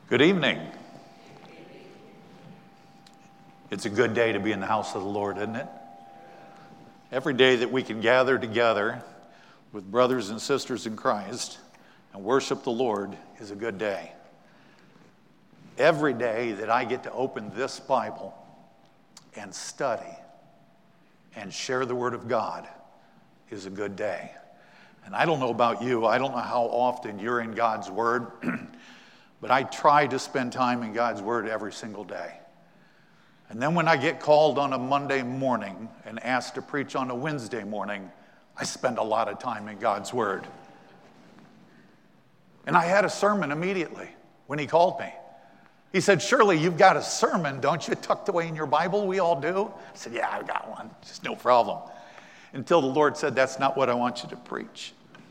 Good evening. It's a good day to be in the house of the Lord, isn't it? Every day that we can gather together with brothers and sisters in Christ and worship the Lord is a good day. Every day that I get to open this Bible and study and share the Word of God is a good day. And I don't know about you, I don't know how often you're in God's Word, but I try to spend time in God's Word every single day. And then when I get called on a Monday morning and asked to preach on a Wednesday morning, I spend a lot of time in God's Word. And I had a sermon immediately when he called me. He said, "Shirley, you've got a sermon, don't you, tucked away in your Bible? We all do." I said, "Yeah, I've got one. Just no problem." Until the Lord said, "That's not what I want you to preach."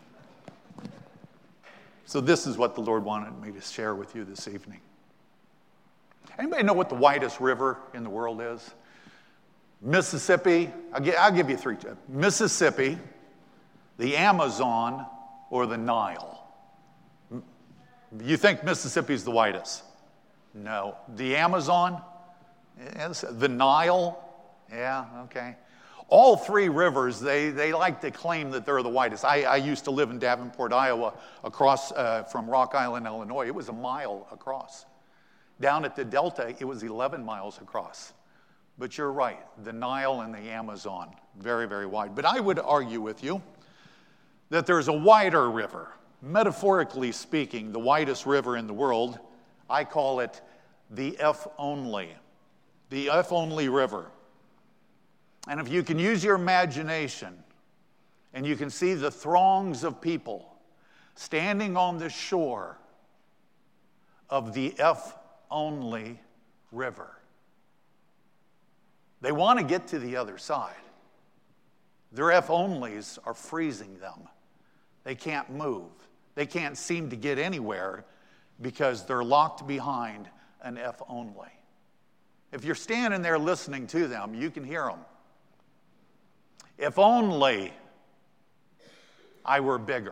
So this is what the Lord wanted me to share with you this evening. Anybody know what the widest river in the world is? Mississippi. I'll give you three. Mississippi, the Amazon, or the Nile. You think Mississippi's the widest? No. The Amazon? Yes. The Nile? Yeah, okay. All three rivers, they like to claim that they're the widest. I used to live in Davenport, Iowa, across from Rock Island, Illinois. It was a mile across. Down at the Delta, it was 11 miles across. But you're right, the Nile and the Amazon, very, very wide. But I would argue with you that there's a wider river. Metaphorically speaking, the widest river in the world, I call it the F-only River. And if you can use your imagination and you can see the throngs of people standing on the shore of the F-only River, they want to get to the other side. Their F-onlys are freezing them. They can't move. They can't seem to get anywhere because they're locked behind an F-only. If you're standing there listening to them, you can hear them. If only I were bigger.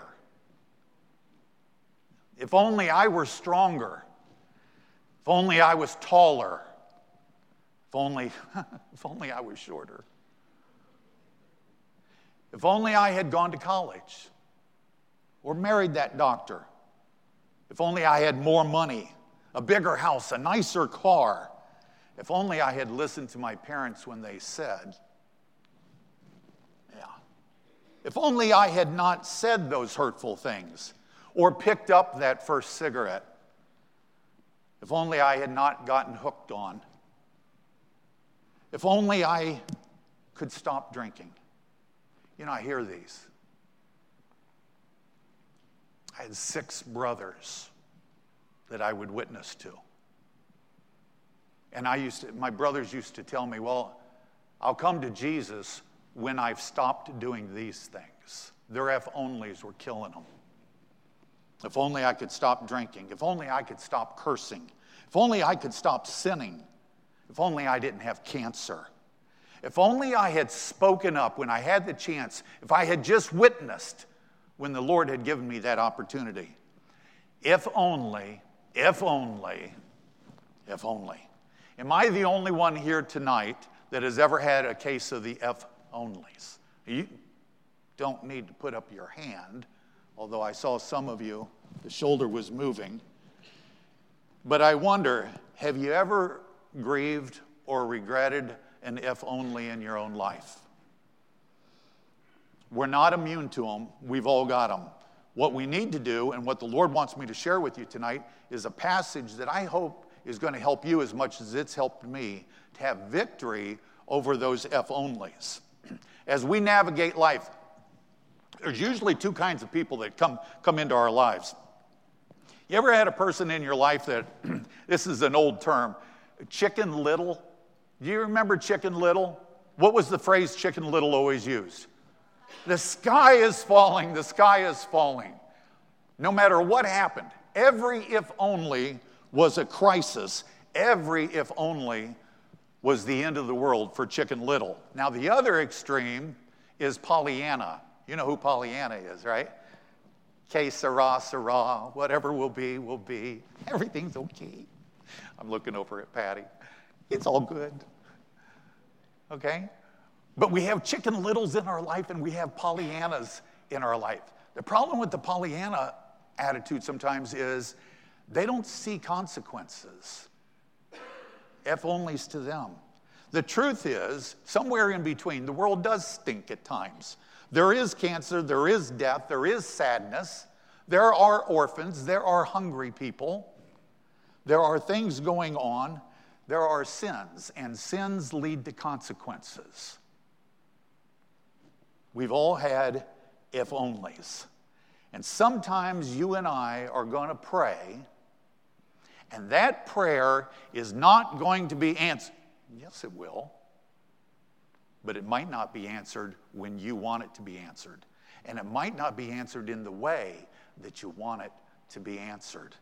If only I were stronger. If only I was taller. If only I was shorter. If only I had gone to college or married that doctor. If only I had more money, a bigger house, a nicer car. If only I had listened to my parents when they said, if only I had not said those hurtful things or picked up that first cigarette. If only I had not gotten hooked on. If only I could stop drinking. You know, I hear these. I had 6 brothers that I would witness to. And my brothers used to tell me, well, I'll come to Jesus when I've stopped doing these things. Their F-onlys were killing them. If only I could stop drinking. If only I could stop cursing. If only I could stop sinning. If only I didn't have cancer. If only I had spoken up when I had the chance. If I had just witnessed when the Lord had given me that opportunity. If only, if only, if only. Am I the only one here tonight that has ever had a case of the F-onlys? You don't need to put up your hand, although I saw some of you, the shoulder was moving. But I wonder, have you ever grieved or regretted an F-only in your own life? We're not immune to them. We've all got them. What we need to do, and what the Lord wants me to share with you tonight, is a passage that I hope is going to help you as much as it's helped me to have victory over those F-onlys. As we navigate life, there's usually 2 kinds of people that come into our lives. You ever had a person in your life that, this is an old term, Chicken Little? Do you remember Chicken Little? What was the phrase Chicken Little always used? The sky is falling, the sky is falling. No matter what happened, every if only was a crisis. Every if only was the end of the world for Chicken Little. Now, the other extreme is Pollyanna. You know who Pollyanna is, right? Que sera, sera. Whatever will be, will be. Everything's okay. I'm looking over at Patty. It's all good. Okay? But we have Chicken Littles in our life and we have Pollyannas in our life. The problem with the Pollyanna attitude sometimes is they don't see consequences. If-onlys to them. The truth is, somewhere in between, the world does stink at times. There is cancer, there is death, there is sadness. There are orphans, there are hungry people. There are things going on. There are sins, and sins lead to consequences. We've all had if-onlys. And sometimes you and I are going to pray, and that prayer is not going to be answered. Yes, it will. But it might not be answered when you want it to be answered. And it might not be answered in the way that you want it to be answered.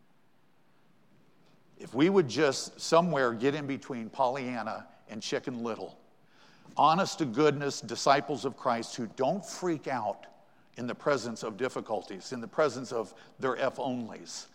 If we would just somewhere get in between Pollyanna and Chicken Little, honest to goodness disciples of Christ who don't freak out in the presence of difficulties, in the presence of their if-onlys.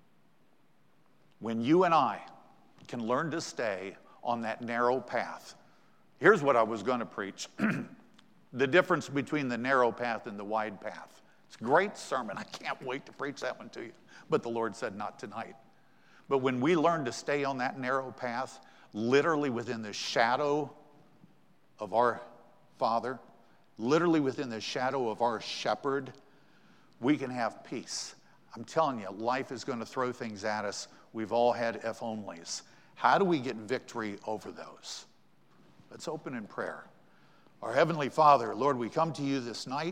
When you and I can learn to stay on that narrow path. Here's what I was going to preach. The difference between the narrow path and the wide path. It's a great sermon. I can't wait to preach that one to you. But the Lord said not tonight. But when we learn to stay on that narrow path, literally within the shadow of our Father, literally within the shadow of our shepherd, we can have peace. I'm telling you, life is going to throw things at us. We've all had if-onlys. How do we get victory over those? Let's open in prayer. Our Heavenly Father, Lord, we come to you this night,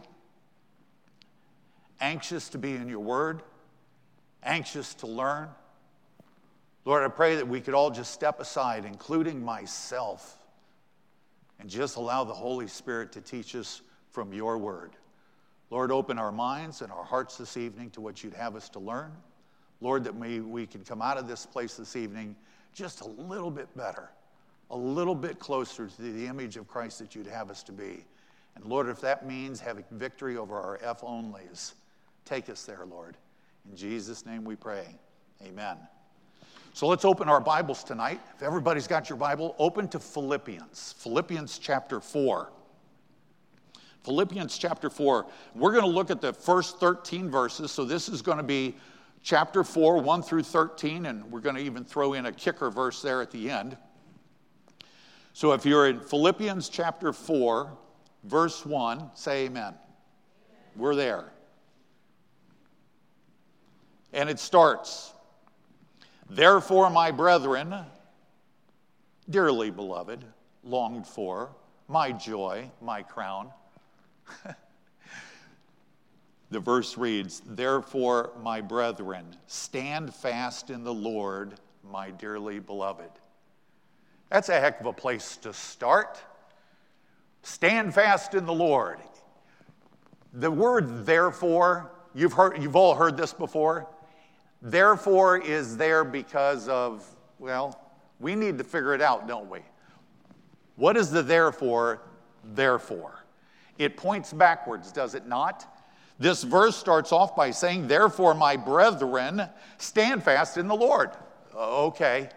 anxious to be in your word, anxious to learn. Lord, I pray that we could all just step aside, including myself, and just allow the Holy Spirit to teach us from your word. Lord, open our minds and our hearts this evening to what you'd have us to learn. Lord, that we can come out of this place this evening just a little bit better, a little bit closer to the image of Christ that you'd have us to be. And Lord, if that means having victory over our if-onlys, take us there, Lord. In Jesus' name we pray. Amen. So let's open our Bibles tonight. If everybody's got your Bible, open to Philippians. Philippians chapter 4. Philippians chapter 4. We're going to look at the first 13 verses. So this is going to be chapter 4, 1 through 13, and we're going to even throw in a kicker verse there at the end. So if you're in Philippians chapter 4, verse 1, say amen. We're there. And it starts, "Therefore, my brethren, dearly beloved, longed for, my joy, my crown." The verse reads, "Therefore, my brethren, stand fast in the Lord, my dearly beloved." That's a heck of a place to start. Stand fast in the Lord. The word therefore, you've all heard this before. Therefore is there because of, well, we need to figure it out, don't we? What is the therefore? Therefore. It points backwards, does it not? This verse starts off by saying, "Therefore, my brethren, stand fast in the Lord." Okay.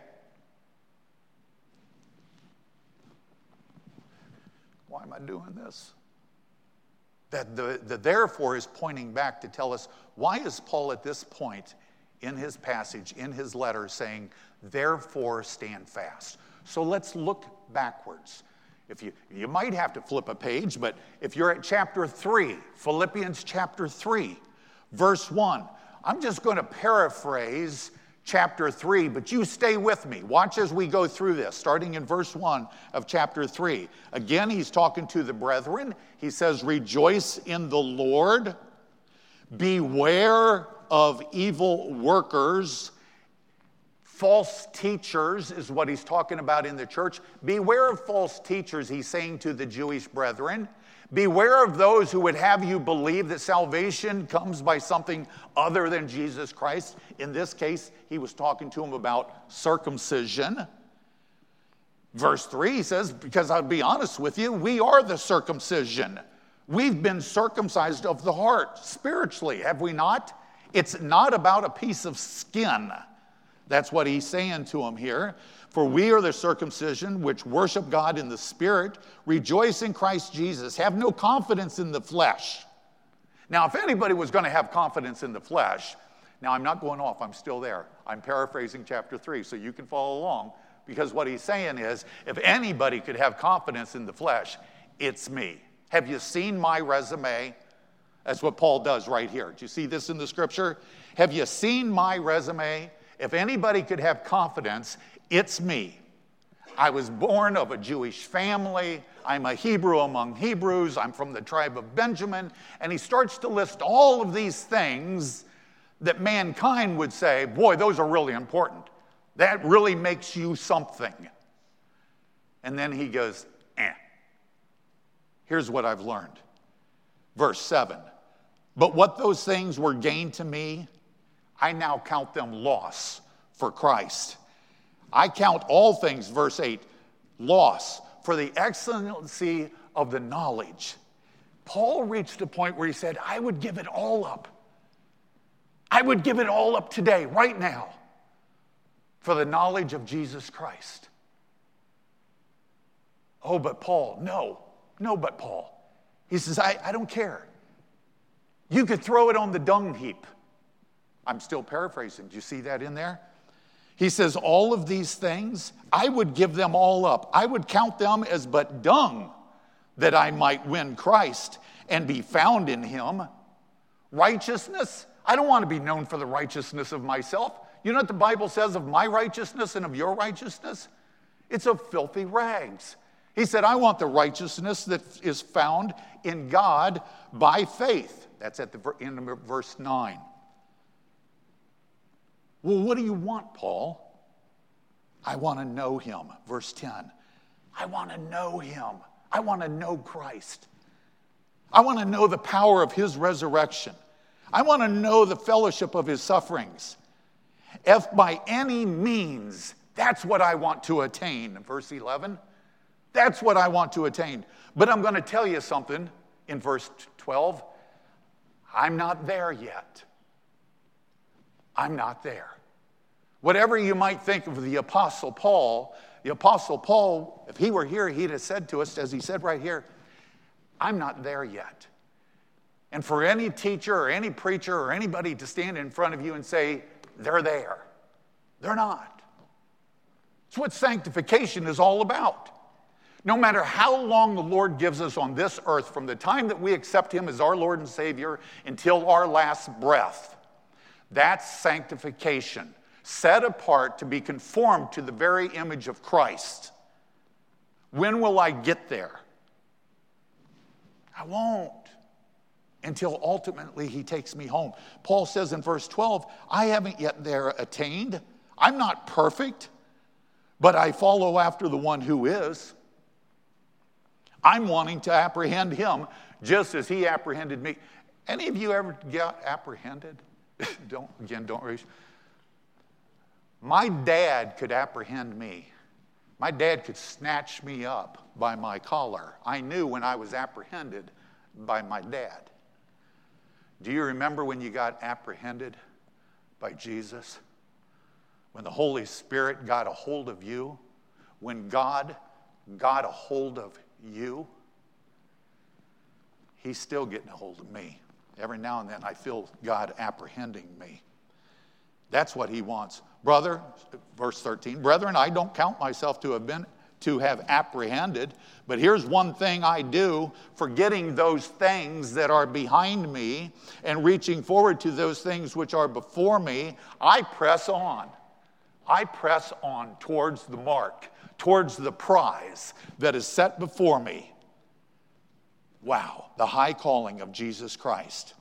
Why am I doing this? That the therefore is pointing back to tell us, why is Paul at this point in his passage, in his letter, saying, "Therefore, stand fast"? So let's look backwards. If you might have to flip a page, but if you're at chapter 3, Philippians chapter 3, verse 1, I'm just going to paraphrase chapter 3, but you stay with me. Watch as we go through this, starting in verse 1 of chapter 3. Again, he's talking to the brethren. He says, "Rejoice in the Lord. Beware of evil workers." False teachers is what he's talking about in the church. Beware of false teachers, he's saying to the Jewish brethren. Beware of those who would have you believe that salvation comes by something other than Jesus Christ. In this case, he was talking to them about circumcision. Verse 3 says, "Because I'll be honest with you, we are the circumcision. We've been circumcised of the heart, spiritually, have we not? It's not about a piece of skin. That's what he's saying to them here. For we are the circumcision which worship God in the Spirit, rejoice in Christ Jesus, have no confidence in the flesh. Now, if anybody was going to have confidence in the flesh, now I'm not going off, I'm still there. I'm paraphrasing chapter 3, so you can follow along, because what he's saying is, if anybody could have confidence in the flesh, it's me. Have you seen my resume? That's what Paul does right here. Do you see this in the scripture? Have you seen my resume? If anybody could have confidence, it's me. I was born of a Jewish family. I'm a Hebrew among Hebrews. I'm from the tribe of Benjamin. And he starts to list all of these things that mankind would say, boy, those are really important. That really makes you something. And then he goes, Here's what I've learned. Verse 7. But what those things were gained to me, I now count them loss for Christ. I count all things, verse 8, loss for the excellency of the knowledge. Paul reached a point where he said, I would give it all up. I would give it all up today, right now, for the knowledge of Jesus Christ. Oh, but Paul, no, but Paul. He says, I don't care. You could throw it on the dung heap. I'm still paraphrasing. Do you see that in there? He says, all of these things, I would give them all up. I would count them as but dung, that I might win Christ and be found in him. Righteousness, I don't want to be known for the righteousness of myself. You know what the Bible says of my righteousness and of your righteousness? It's of filthy rags. He said, I want the righteousness that is found in God by faith. That's at the end of verse 9. Well, what do you want, Paul? I want to know him. Verse 10. I want to know him. I want to know Christ. I want to know the power of his resurrection. I want to know the fellowship of his sufferings. If by any means, that's what I want to attain. Verse 11. That's what I want to attain. But I'm going to tell you something in verse 12. I'm not there yet. I'm not there. Whatever you might think of the Apostle Paul, if he were here, he'd have said to us, as he said right here, I'm not there yet. And for any teacher or any preacher or anybody to stand in front of you and say, they're there. They're not. It's what sanctification is all about. No matter how long the Lord gives us on this earth, from the time that we accept him as our Lord and Savior until our last breath, that's sanctification, set apart to be conformed to the very image of Christ. When will I get there? I won't, until ultimately he takes me home. Paul says in verse 12, I haven't yet there attained. I'm not perfect, but I follow after the one who is. I'm wanting to apprehend him just as he apprehended me. Any of you ever get apprehended? Don't raise. My dad could apprehend me. My dad could snatch me up by my collar. I knew when I was apprehended by my dad. Do you remember when you got apprehended by Jesus? When the Holy Spirit got a hold of you? When God got a hold of you? He's still getting a hold of me. Every now and then I feel God apprehending me. That's what he wants. Brother, verse 13, brethren, I don't count myself to have apprehended, but here's one thing I do, forgetting those things that are behind me and reaching forward to those things which are before me, I press on. I press on towards the mark, towards the prize that is set before me. Wow, the high calling of Jesus Christ.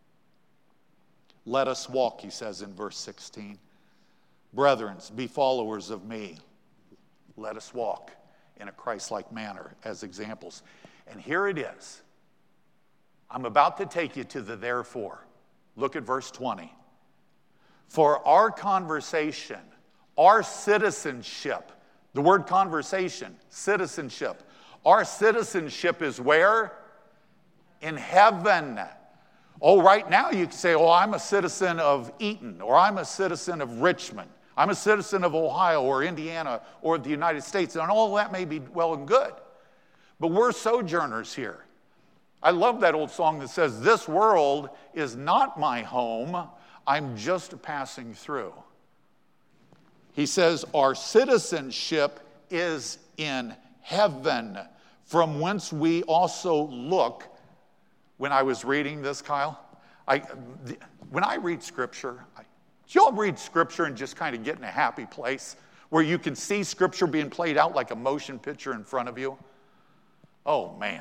Let us walk, he says in verse 16. Brethren, be followers of me. Let us walk in a Christ-like manner as examples. And here it is. I'm about to take you to the therefore. Look at verse 20. For our conversation, our citizenship, the word conversation, citizenship. Our citizenship is where? in heaven. Oh, right now you can say, oh, I'm a citizen of Eaton, or I'm a citizen of Richmond. I'm a citizen of Ohio or Indiana or the United States, and all that may be well and good. But we're sojourners here. I love that old song that says, this world is not my home, I'm just passing through. He says, our citizenship is in heaven, from whence we also look. When I was reading this, Kyle, when I read Scripture, do you all read Scripture and just kind of get in a happy place where you can see Scripture being played out like a motion picture in front of you? Oh, man.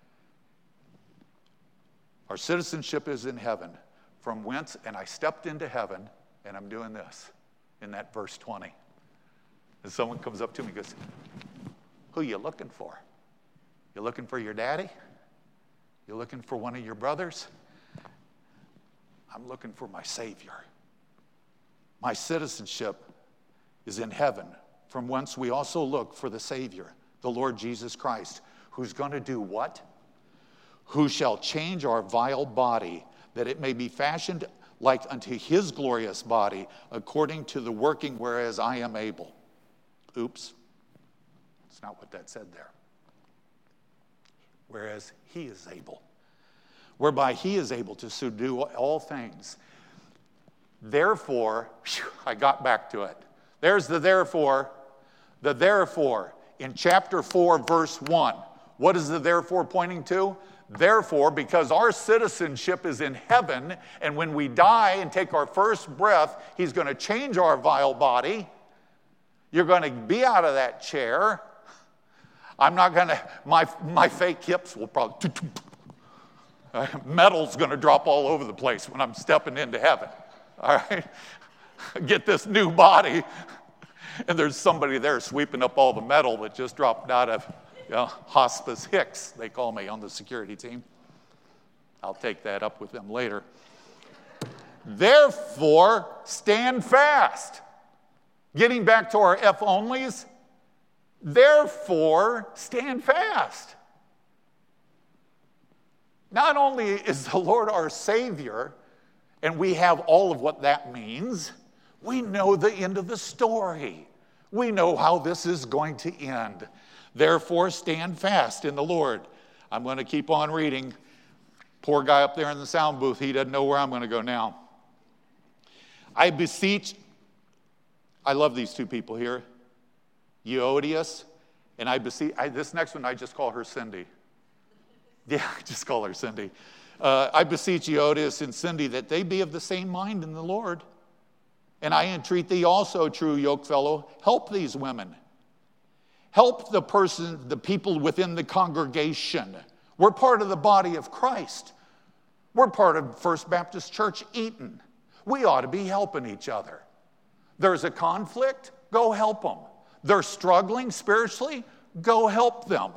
Our citizenship is in heaven, from whence, and I stepped into heaven, and I'm doing this in that verse 20. And someone comes up to me and goes, who are you looking for? You looking for your daddy? You looking for one of your brothers? I'm looking for my Savior. My citizenship is in heaven, from whence we also look for the Savior, the Lord Jesus Christ, who's going to do what? Who shall change our vile body, that it may be fashioned like unto his glorious body, according to the working whereas I am able. Oops. That's not what that said there. Whereas he is able. Whereby he is able to subdue all things. Therefore, I got back to it. There's the therefore. The therefore in chapter 4, verse 1. What is the therefore pointing to? Therefore, because our citizenship is in heaven, and when we die and take our first breath, he's going to change our vile body. You're going to be out of that chair. I'm not going to, my fake hips will probably, metal's going to drop all over the place when I'm stepping into heaven. All right? Get this new body, and there's somebody there sweeping up all the metal that just dropped out of Hospice Hicks, they call me on the security team. I'll take that up with them later. Therefore, stand fast. Getting back to our F-onlys, therefore, stand fast. Not only is the Lord our Savior, and we have all of what that means, we know the end of the story. We know how this is going to end. Therefore, stand fast in the Lord. I'm going to keep on reading. Poor guy up there in the sound booth, he doesn't know where I'm going to go now. I beseech, I love these two people here, Euodias, and I beseech, this next one I just call her Cindy. Yeah, I just call her Cindy. I beseech Euodias and Cindy that they be of the same mind in the Lord. And I entreat thee also, true yokefellow, help these women. Help the people within the congregation. We're part of the body of Christ. We're part of First Baptist Church Eaton. We ought to be helping each other. There's a conflict, go help them. They're struggling spiritually, go help them.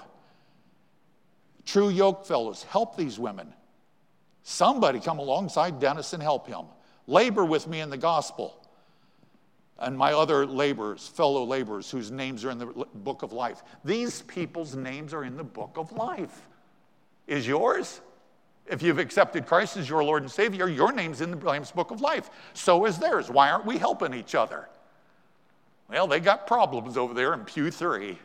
True yokefellows, help these women. Somebody come alongside Dennis and help him. Labor with me in the gospel. And my other laborers, fellow laborers, whose names are in the book of life. These people's names are in the book of life. Is yours? If you've accepted Christ as your Lord and Savior, your name's in the Lamb's book of life. So is theirs. Why aren't we helping each other? Well, they got problems over there in pew 3.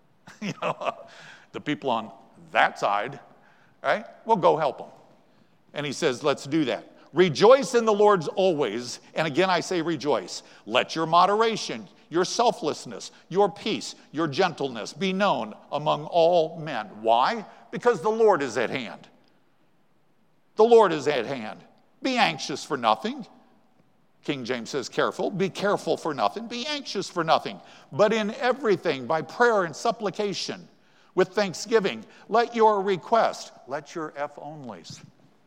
The people on that side, right? Well, go help them. And he says, let's do that. Rejoice in the Lord always. And again, I say rejoice. Let your moderation, your selflessness, your peace, your gentleness be known among all men. Why? Because the Lord is at hand. The Lord is at hand. Be anxious for nothing. King James says careful. Be careful for nothing. Be anxious for nothing. But in everything, by prayer and supplication, with thanksgiving, let your request, let your F-onlys,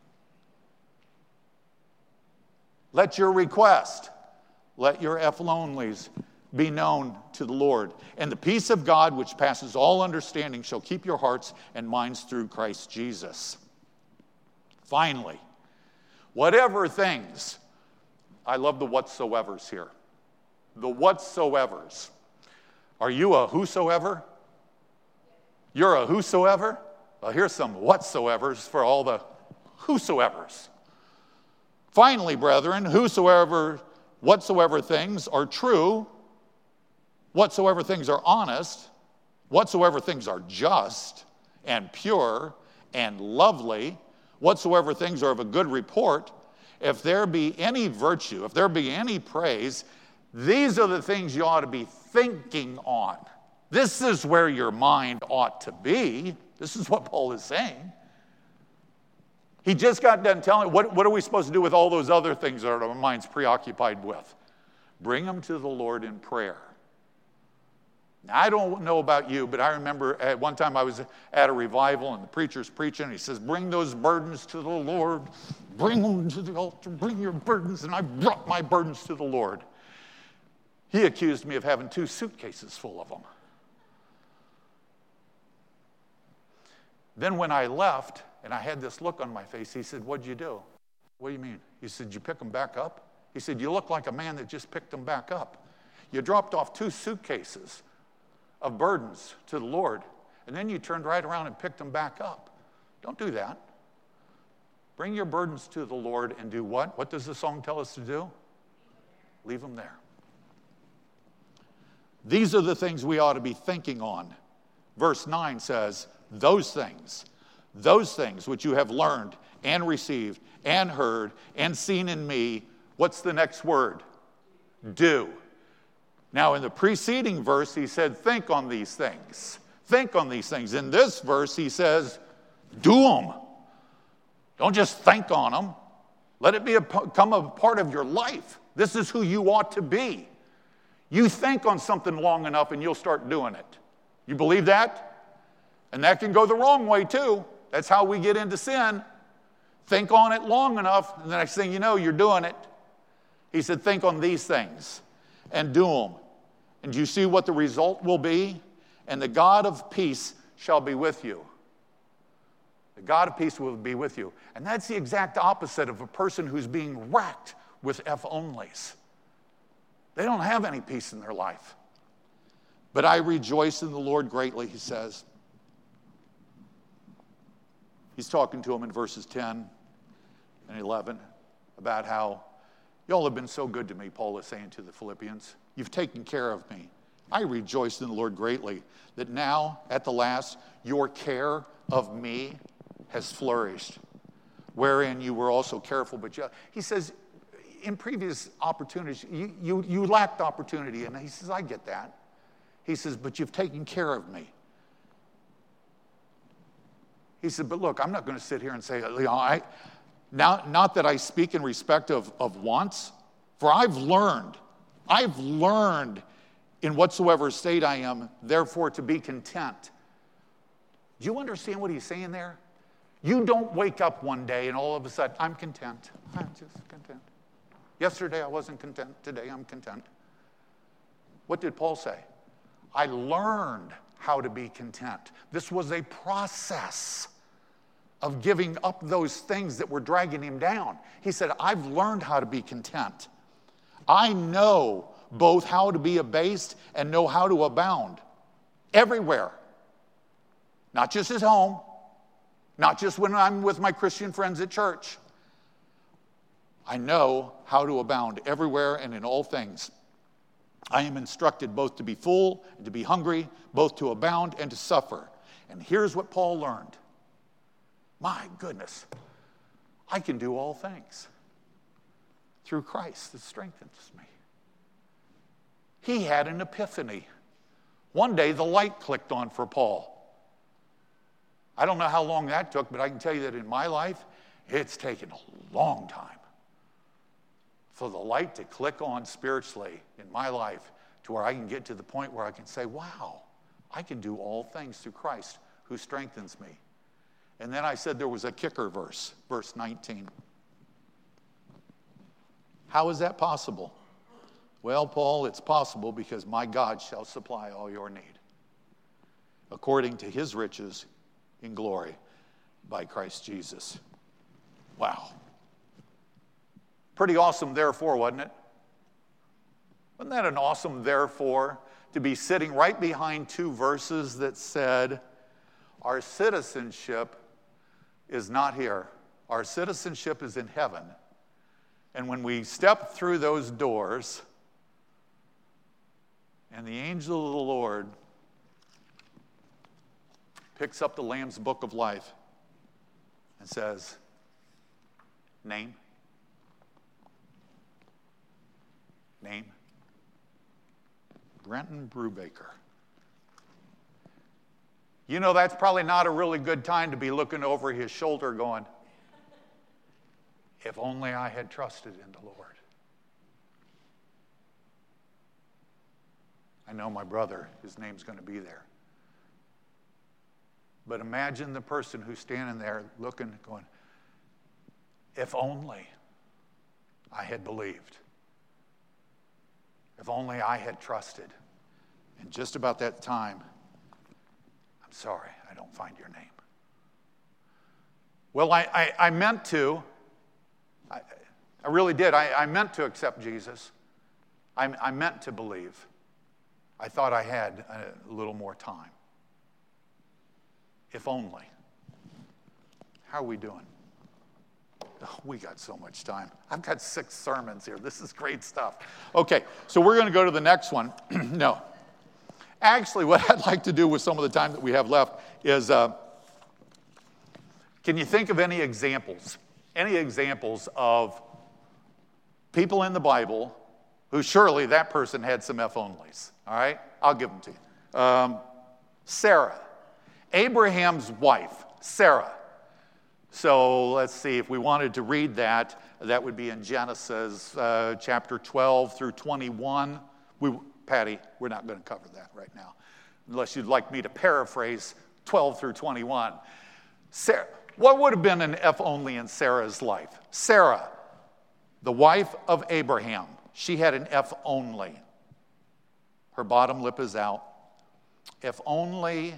let your request, let your F-onlys be known to the Lord. And the peace of God, which passes all understanding, shall keep your hearts and minds through Christ Jesus. Finally, whatever things, I love the whatsoevers here. The whatsoevers. Are you a whosoever? You're a whosoever? Well, here's some whatsoevers for all the whosoevers. Finally, brethren, whatsoever things are true, whatsoever things are honest, whatsoever things are just and pure and lovely, whatsoever things are of a good report, if there be any virtue, if there be any praise, these are the things you ought to be thinking on. This is where your mind ought to be. This is what Paul is saying. He just got done telling, what are we supposed to do with all those other things that our mind's preoccupied with? Bring them to the Lord in prayer. Now, I don't know about you, but I remember at one time I was at a revival and the preacher's preaching. And he says, bring those burdens to the Lord. Bring them to the altar. Bring your burdens. And I brought my burdens to the Lord. He accused me of having 2 suitcases full of them. Then when I left and I had this look on my face, he said, what'd you do? What do you mean? He said, you pick them back up? He said, you look like a man that just picked them back up. You dropped off 2 suitcases of burdens to the Lord, and then you turned right around and picked them back up. Don't do that. Bring your burdens to the Lord and do what? What does the song tell us to do? Leave them there. These are the things we ought to be thinking on. Verse 9 says, those things which you have learned and received and heard and seen in me, what's the next word? Do. Now, in the preceding verse, he said, think on these things. Think on these things. In this verse, he says, do them. Don't just think on them. Let it become a part of your life. This is who you ought to be. You think on something long enough and you'll start doing it. You believe that? And that can go the wrong way too. That's how we get into sin. Think on it long enough, and the next thing you know, you're doing it. He said, think on these things and do them. And you see what the result will be? And the God of peace shall be with you. The God of peace will be with you. And that's the exact opposite of a person who's being racked with F-onlys. They don't have any peace in their life. But I rejoice in the Lord greatly, he says. He's talking to him in verses 10 and 11 about how y'all have been so good to me, Paul is saying to the Philippians. You've taken care of me. I rejoice in the Lord greatly that now, at the last, your care of me has flourished, wherein you were also careful. But he says, in previous opportunities, you lacked opportunity. And he says, I get that. He says, but you've taken care of me. He said, but look, I'm not going to sit here and say, not that I speak in respect of wants, for I've learned in whatsoever state I am, therefore to be content. Do you understand what he's saying there? You don't wake up one day and all of a sudden, I'm content. I'm just content. Yesterday I wasn't content. Today I'm content. What did Paul say? I learned how to be content. This was a process of giving up those things that were dragging him down. He said, I've learned how to be content. I know both how to be abased and know how to abound. Everywhere. Not just at home. Not just when I'm with my Christian friends at church. I know how to abound everywhere and in all things. I am instructed both to be full and to be hungry, both to abound and to suffer. And here's what Paul learned. My goodness, I can do all things through Christ that strengthens me. He had an epiphany. One day the light clicked on for Paul. I don't know how long that took, but I can tell you that in my life, it's taken a long time for the light to click on spiritually in my life to where I can get to the point where I can say, wow, I can do all things through Christ who strengthens me. And then I said there was a kicker verse, verse 19. How is that possible? Well, Paul, it's possible because my God shall supply all your need according to his riches in glory by Christ Jesus. Wow. Pretty awesome therefore, wasn't it? Wasn't that an awesome therefore to be sitting right behind 2 verses that said, Our citizenship is not here. Our citizenship is in heaven. And when we step through those doors, and the angel of the Lord picks up the Lamb's Book of Life and says, name, Brenton Brubaker. You know, that's probably not a really good time to be looking over his shoulder going, if only I had trusted in the Lord. I know my brother, his name's going to be there. But imagine the person who's standing there looking, going, if only I had believed. If only I had trusted. And just about that time, I'm sorry, I don't find your name. Well, I meant to. I really did. I meant to accept Jesus. I meant to believe. I thought I had a little more time. If only. How are we doing? Oh, we got so much time. I've got 6 sermons here. This is great stuff. Okay, so we're going to go to the next one. No. Actually, what I'd like to do with some of the time that we have left is, can you think of any examples? Any examples of people in the Bible who surely that person had some if-onlys? All right? I'll give them to you. Sarah. Abraham's wife, Sarah. So let's see, if we wanted to read that, that would be in Genesis chapter 12 through 21. Patty, we're not going to cover that right now, unless you'd like me to paraphrase 12 through 21. Sarah, what would have been an if-only in Sarah's life? Sarah, the wife of Abraham, she had an if-only. Her bottom lip is out. If only...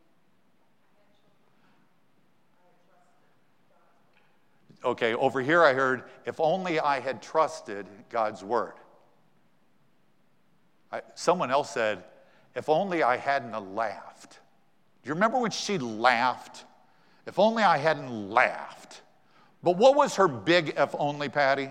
Okay, over here I heard, if only I had trusted God's word. Someone else said, if only I hadn't laughed. Do you remember when she laughed? If only I hadn't laughed. But what was her big if only, Patty?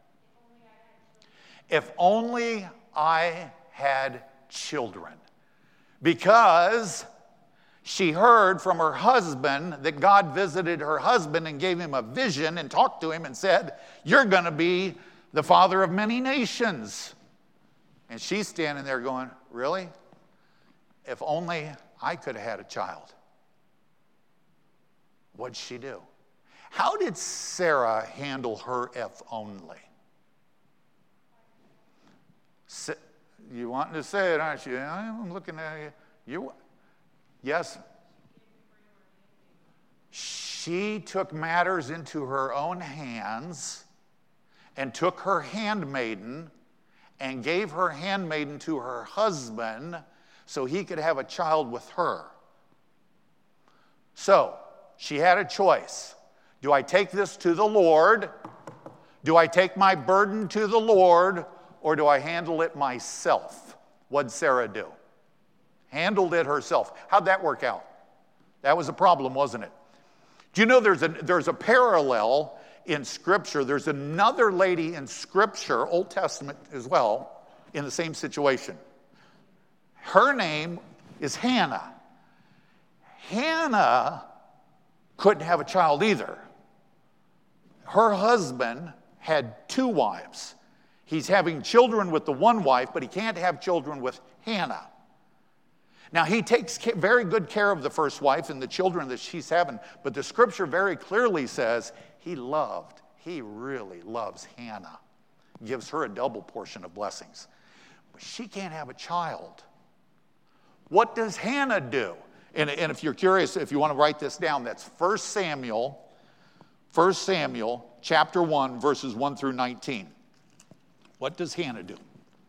If only I had children. Because she heard from her husband that God visited her husband and gave him a vision and talked to him and said, you're going to be the father of many nations. And she's standing there going, really? If only I could have had a child. What'd she do? How did Sarah handle her if only? You wanting to say it, aren't you? I'm looking at you. Yes. She took matters into her own hands and took her handmaiden and gave her handmaiden to her husband so he could have a child with her. So, she had a choice. Do I take this to the Lord? Do I take my burden to the Lord? Or do I handle it myself? What'd Sarah do? Handled it herself. How'd that work out? That was a problem, wasn't it? Do you know there's a parallel in Scripture? There's another lady in Scripture, Old Testament as well, in the same situation. Her name is Hannah. Hannah couldn't have a child either. Her husband had 2 wives. He's having children with the one wife, but he can't have children with Hannah. Now, he takes very good care of the first wife and the children that she's having, but the Scripture very clearly says he really loves Hannah. Gives her a double portion of blessings. But she can't have a child. What does Hannah do? And if you're curious, if you want to write this down, that's 1 Samuel chapter 1, verses 1 through 19. What does Hannah do?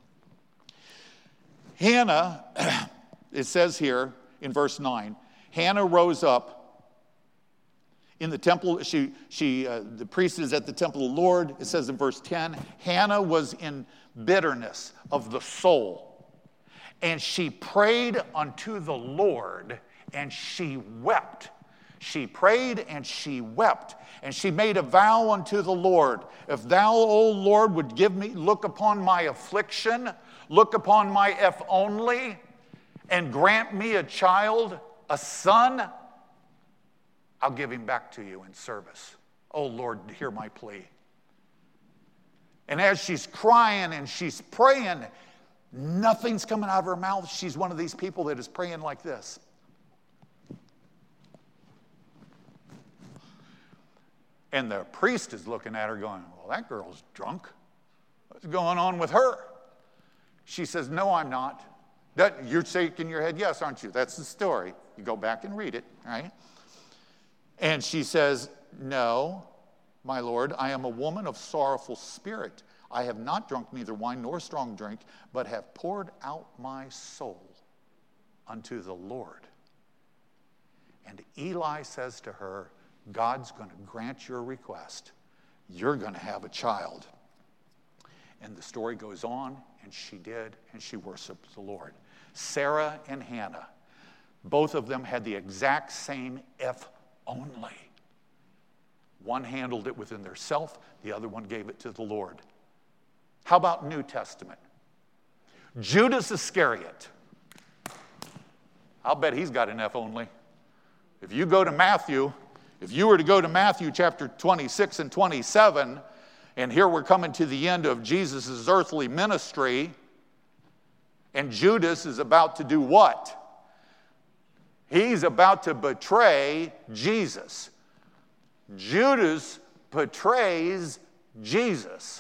Hannah, it says here in verse 9, Hannah rose up in the temple. The priest is at the temple of the Lord. It says in verse 10, Hannah was in bitterness of the soul, and she prayed unto the Lord and she wept. She prayed and she wept. And she made a vow unto the Lord. If thou, O Lord, would give me, look upon my affliction, look upon my if only, and grant me a child, a son, I'll give him back to you in service. Oh Lord, hear my plea. And as she's crying and she's praying, nothing's coming out of her mouth. She's one of these people that is praying like this. And the priest is looking at her going, well, that girl's drunk. What's going on with her? She says, no, I'm not. You're shaking your head, yes, aren't you? That's the story. You go back and read it, right? And she says, no, my Lord, I am a woman of sorrowful spirit. I have not drunk neither wine nor strong drink, but have poured out my soul unto the Lord. And Eli says to her, God's going to grant your request. You're going to have a child. And the story goes on, and she did, and she worshiped the Lord. Sarah and Hannah, both of them had the exact same if only. One handled it within theirself, the other one gave it to the Lord. How about New Testament? Judas Iscariot. I'll bet he's got an if only. If you go to Matthew, if you were to go to Matthew chapter 26 and 27, and here we're coming to the end of Jesus' earthly ministry, and Judas is about to do what? He's about to betray Jesus. Judas betrays Jesus.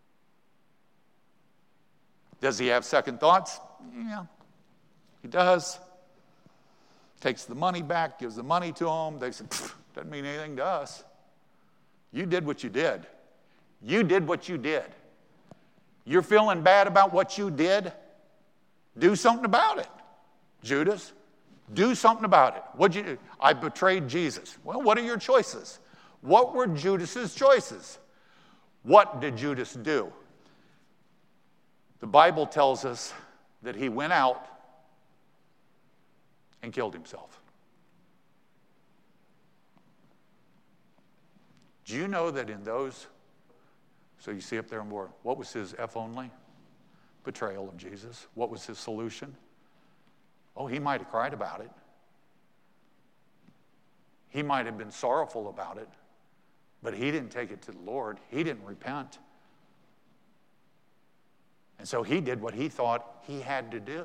Does he have second thoughts? Yeah, he does. Takes the money back, gives the money to him. They said, doesn't mean anything to us. You did what you did. You did what you did. You're feeling bad about what you did? Do something about it, Judas. Do something about it. What'd you do? I betrayed Jesus. Well, what are your choices? What were Judas's choices? What did Judas do? The Bible tells us that he went out and killed himself. Do you know that in those, so you see up there more, what was his if only? Betrayal of Jesus. What was his solution? Oh, he might have cried about it. He might have been sorrowful about it, but he didn't take it to the Lord. He didn't repent. And so he did what he thought he had to do.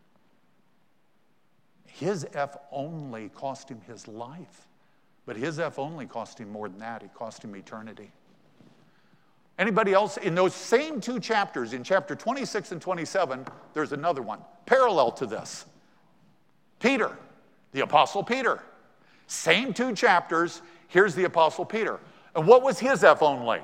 His if only cost him his life. But his if only cost him more than that. It cost him eternity. Anybody else? In those same two chapters, in chapter 26 and 27, there's another one, parallel to this. Peter, the Apostle Peter. Same two chapters, here's the Apostle Peter. And what was his if only?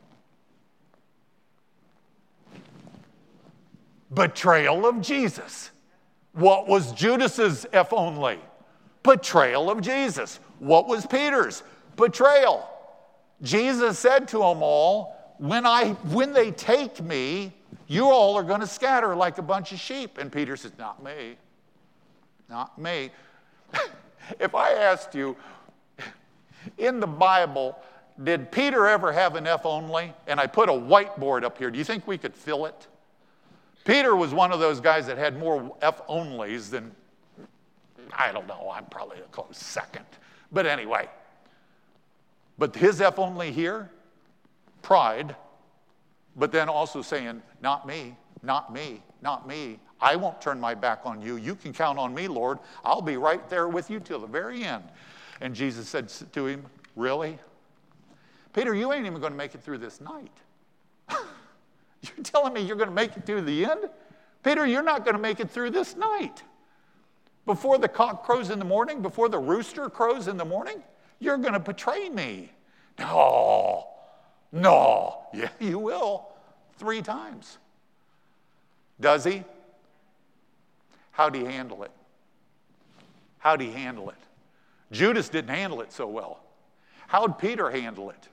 Betrayal of Jesus. What was Judas's if only? Betrayal of Jesus. What was Peter's? Betrayal. Jesus said to them all, when they take me, you all are going to scatter like a bunch of sheep. And Peter says, not me. Not me. If I asked you, in the Bible, did Peter ever have an if only? And I put a whiteboard up here. Do you think we could fill it? Peter was one of those guys that had more if onlys than, I don't know, I'm probably a close second. But anyway. But his if only here, pride, but then also saying, not me, not me, not me. I won't turn my back on you. You can count on me, Lord. I'll be right there with you till the very end. And Jesus said to him, really? Peter, you ain't even going to make it through this night. You're telling me you're going to make it through the end? Peter, you're not going to make it through this night. Before the cock crows in the morning, before the rooster crows in the morning, you're going to betray me. No. Yeah, you will. 3 times. Does he? How'd he handle it? How'd he handle it? Judas didn't handle it so well. How'd Peter handle it?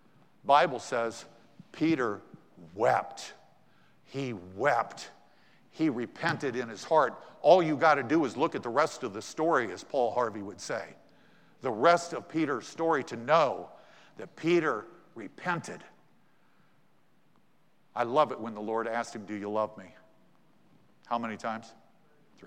Bible says Peter wept. He wept. He repented in his heart. All you got to do is look at the rest of the story, as Paul Harvey would say. The rest of Peter's story to know that Peter repented. I love it when the Lord asked him, do you love me? How many times? 3.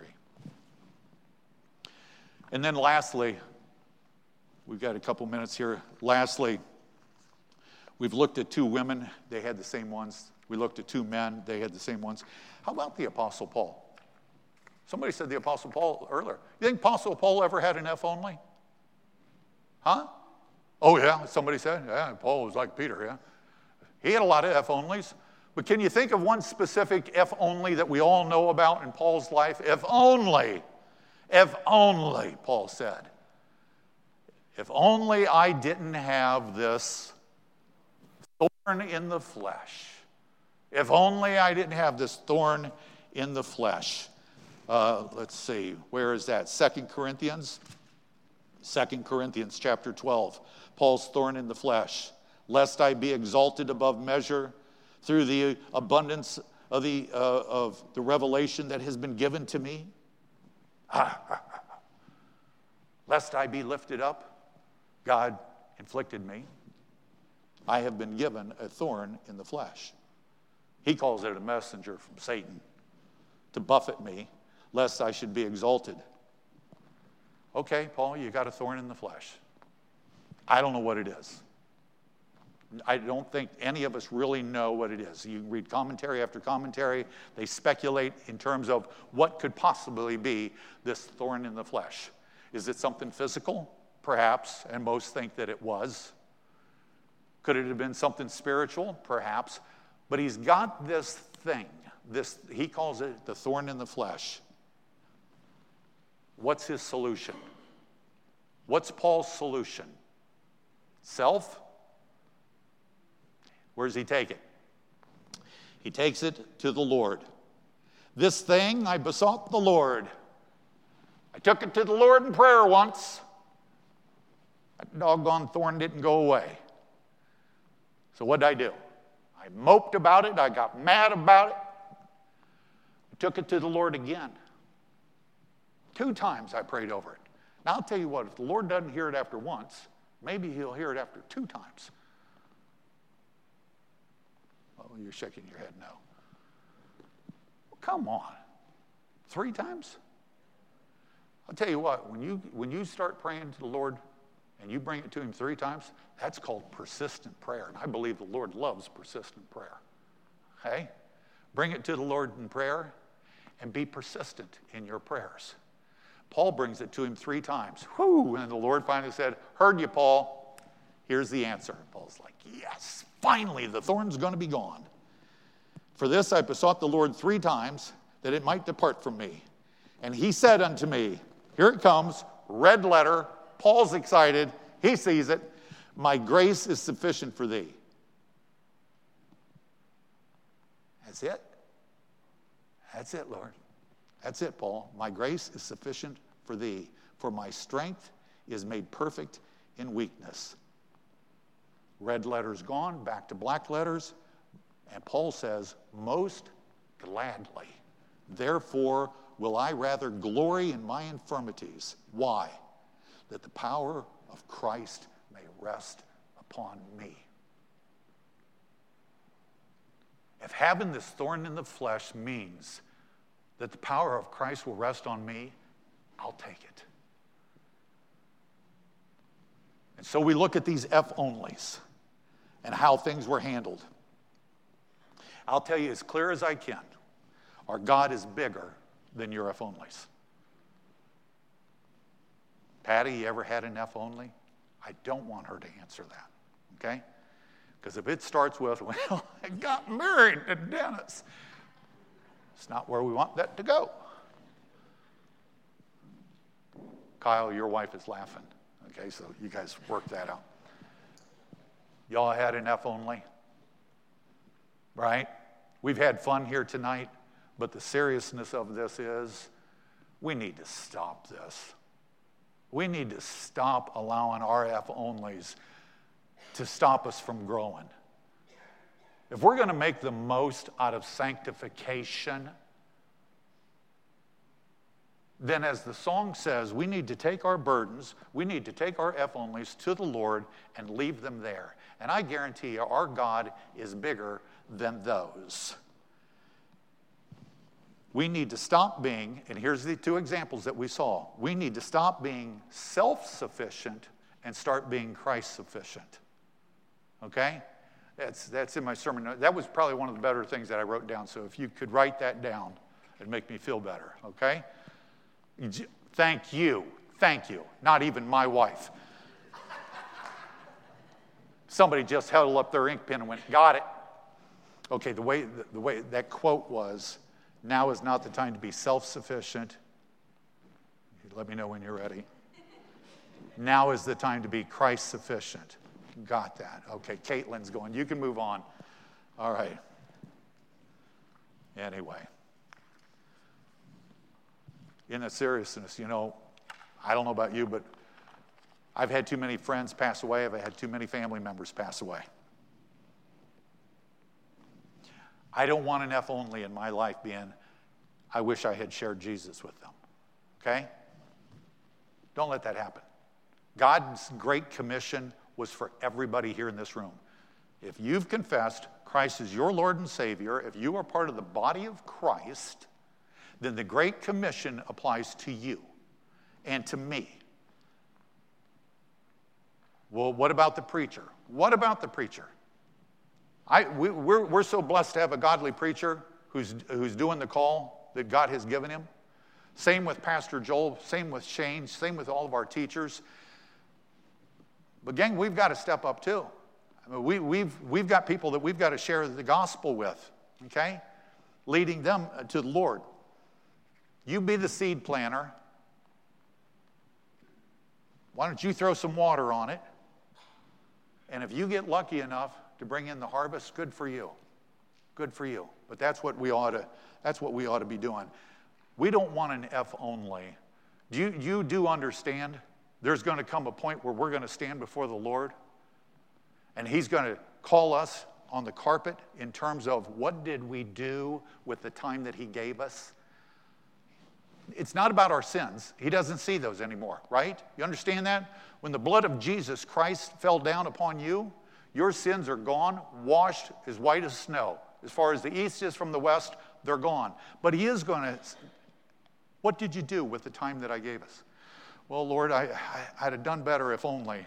And then lastly, we've got a couple minutes here. Lastly, we've looked at 2 women. They had the same ones. We looked at 2 men. They had the same ones. How about the Apostle Paul? Somebody said the Apostle Paul earlier. You think Apostle Paul ever had an F only? Huh? Oh, yeah, somebody said. Yeah, Paul was like Peter, yeah. He had a lot of F onlys. But can you think of one specific F only that we all know about in Paul's life? If only, Paul said. If only I didn't have this thorn in the flesh. If only I didn't have this thorn in the flesh. Let's see, where is that? 2 Corinthians chapter 12. Paul's thorn in the flesh. Lest I be exalted above measure through the abundance of the revelation that has been given to me. Lest I be lifted up, God inflicted me. I have been given a thorn in the flesh. He calls it a messenger from Satan to buffet me, lest I should be exalted. Okay, Paul, you got a thorn in the flesh. I don't know what it is. I don't think any of us really know what it is. You read commentary after commentary. They speculate in terms of what could possibly be this thorn in the flesh. Is it something physical? Perhaps, and most think that it was. Could it have been something spiritual? Perhaps. But he's got this thing. He calls it the thorn in the flesh. What's his solution? What's Paul's solution? Self? Where does he take it? He takes it to the Lord. This thing I besought the Lord. I took it to the Lord in prayer once. That doggone thorn didn't go away. So what did I do? I moped about it. I got mad about it. I took it to the Lord again. 2 times I prayed over it. Now I'll tell you what, if the Lord doesn't hear it after once, maybe he'll hear it after 2 times. Oh, you're shaking your head no. Well, come on. 3 times? I'll tell you what, when you start praying to the Lord and you bring it to him 3 times, that's called persistent prayer. And I believe the Lord loves persistent prayer. Okay? Bring it to the Lord in prayer and be persistent in your prayers. Paul brings it to him 3 times. Whew, and the Lord finally said, heard you, Paul. Here's the answer. Paul's like, yes, finally, the thorn's going to be gone. For this I besought the Lord 3 times that it might depart from me. And he said unto me, here it comes, red letter. Paul's excited. He sees it. My grace is sufficient for thee. That's it. That's it, Lord. That's it, Paul. My grace is sufficient for thee, for my strength is made perfect in weakness. Red letters gone, back to black letters. And Paul says, most gladly. Therefore will I rather glory in my infirmities. Why? That the power of Christ may rest upon me. If having this thorn in the flesh means that the power of Christ will rest on me, I'll take it. And so we look at these F-onlys and how things were handled. I'll tell you as clear as I can, our God is bigger than your F-onlys. Patty, you ever had an F-only? I don't want her to answer that, okay? Because if it starts with, well, I got married to Dennis, it's not where we want that to go. Kyle, your wife is laughing. Okay, so you guys work that out. Y'all had an F-only, right? We've had fun here tonight, but the seriousness of this is we need to stop this. We need to stop allowing our F-onlys to stop us from growing. If we're going to make the most out of sanctification, then as the song says, we need to take our burdens, we need to take our F-onlys to the Lord and leave them there. And I guarantee you, our God is bigger than those. We need to stop being, and here's the two examples that we saw. We need to stop being self-sufficient and start being Christ-sufficient. Okay? That's in my sermon. That was probably one of the better things that I wrote down. So if you could write that down, it'd make me feel better. Okay? Thank you. Thank you. Not even my wife. Somebody just held up their ink pen and went, got it. Okay, the way that quote was, now is not the time to be self-sufficient. Let me know when you're ready. Now is the time to be Christ-sufficient. Got that. Okay, Caitlin's going. You can move on. All right. Anyway. In the seriousness, I don't know about you, but I've had too many friends pass away. I've had too many family members pass away. I don't want an F only in my life being, I wish I had shared Jesus with them. Okay? Don't let that happen. God's great commission was for everybody here in this room. If you've confessed Christ is your Lord and Savior, if you are part of the body of Christ, then the Great Commission applies to you and to me. Well, what about the preacher? What about the preacher? We're so blessed to have a godly preacher who's doing the call that God has given him. Same with Pastor Joel, same with Shane, same with all of our teachers. But gang, we've got to step up too. I mean, we've got people that we've got to share the gospel with, okay? Leading them to the Lord. You be the seed planter. Why don't you throw some water on it? And if you get lucky enough to bring in the harvest, good for you. Good for you. But that's what we ought to be doing. We don't want an F only. You do understand there's going to come a point where we're going to stand before the Lord and he's going to call us on the carpet in terms of what did we do with the time that he gave us. It's not about our sins. He doesn't see those anymore, right? You understand that? When the blood of Jesus Christ fell down upon you, your sins are gone, washed as white as snow. As far as the east is from the west, they're gone. But he is going to, what did you do with the time that I gave us? Well, Lord, I'd have done better if only.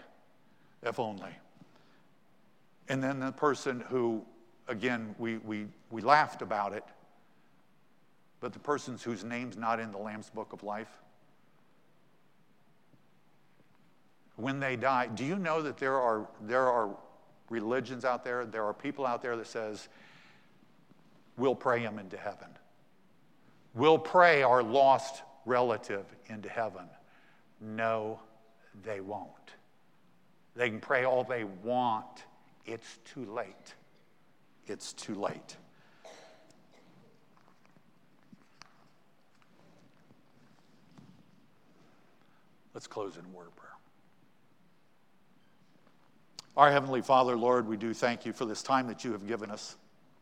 And then the person who, again, we laughed about it, but the person whose name's not in the Lamb's Book of Life, when they die, do you know that there are religions out there, there are people out there that says, we'll pray him into heaven. We'll pray our lost relative into heaven. No, they won't. They can pray all they want. It's too late. It's too late. Let's close in a word of prayer. Our Heavenly Father, Lord, we do thank you for this time that you have given us.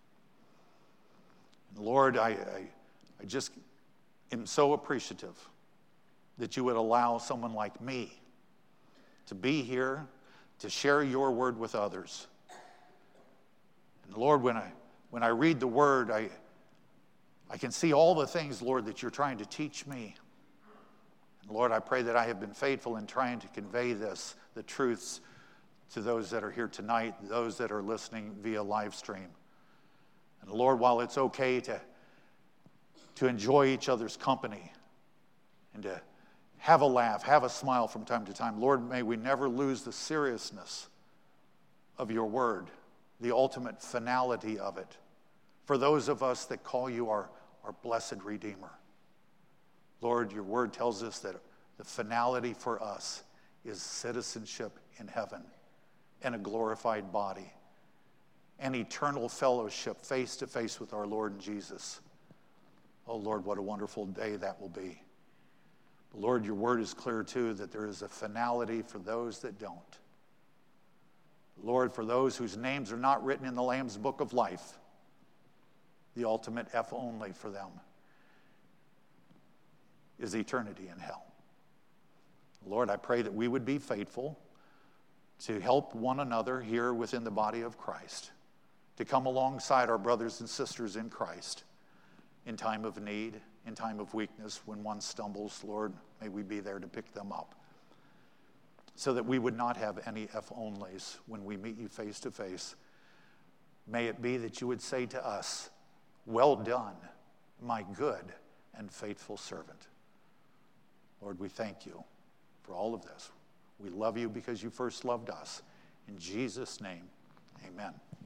Lord, I just am so appreciative that you would allow someone like me to be here, to share your word with others. And Lord, when I read the word, I can see all the things, Lord, that you're trying to teach me. And Lord, I pray that I have been faithful in trying to convey the truths, to those that are here tonight, those that are listening via live stream. And Lord, while it's okay to enjoy each other's company and to have a laugh, have a smile from time to time, Lord, may we never lose the seriousness of your word, the ultimate finality of it, for those of us that call you our blessed Redeemer. Lord, your word tells us that the finality for us is citizenship in heaven and a glorified body and eternal fellowship face to face with our Lord and Jesus. Oh, Lord, what a wonderful day that will be. But Lord, your word is clear, too, that there is a finality for those that don't. Lord, for those whose names are not written in the Lamb's Book of Life, the ultimate F only for them. is eternity in hell. Lord, I pray that we would be faithful to help one another here within the body of Christ, to come alongside our brothers and sisters in Christ in time of need, in time of weakness. When one stumbles, Lord, may we be there to pick them up, so that we would not have any if-onlys when we meet you face to face. May it be that you would say to us, well done, my good and faithful servant. Lord, we thank you for all of this. We love you because you first loved us. In Jesus' name, amen.